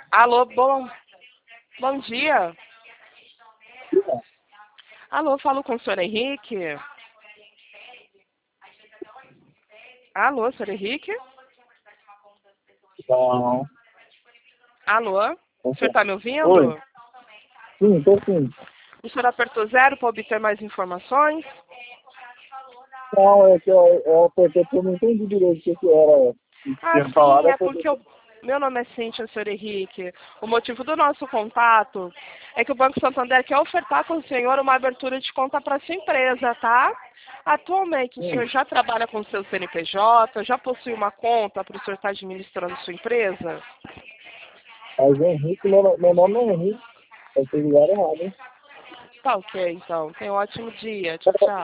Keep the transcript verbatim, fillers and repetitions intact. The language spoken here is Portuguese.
Alô, bom, bom dia. Alô, falo com o senhor Henrique. Alô, senhor Henrique? Não. Alô, o senhor está me ouvindo? Oi. Sim, tô sim. O senhor apertou zero para obter mais informações? Não, é que eu, eu apertei porque eu não entendi direito o que que era. Ah, Tinha sim, falado, é eu porque apertei. eu... Meu nome é Cíntia, senhor Henrique. O motivo do nosso contato é que o Banco Santander quer ofertar com o senhor uma abertura de conta para sua empresa, tá? Atualmente, o senhor Sim, já trabalha com o seu C N P J, já possui uma conta para o senhor estar administrando sua empresa? mas Henrique, meu, meu nome é Henrique. Eu tenho lugar errado, hein? Tá ok, então. Tenha um ótimo dia. Tchau, tchau.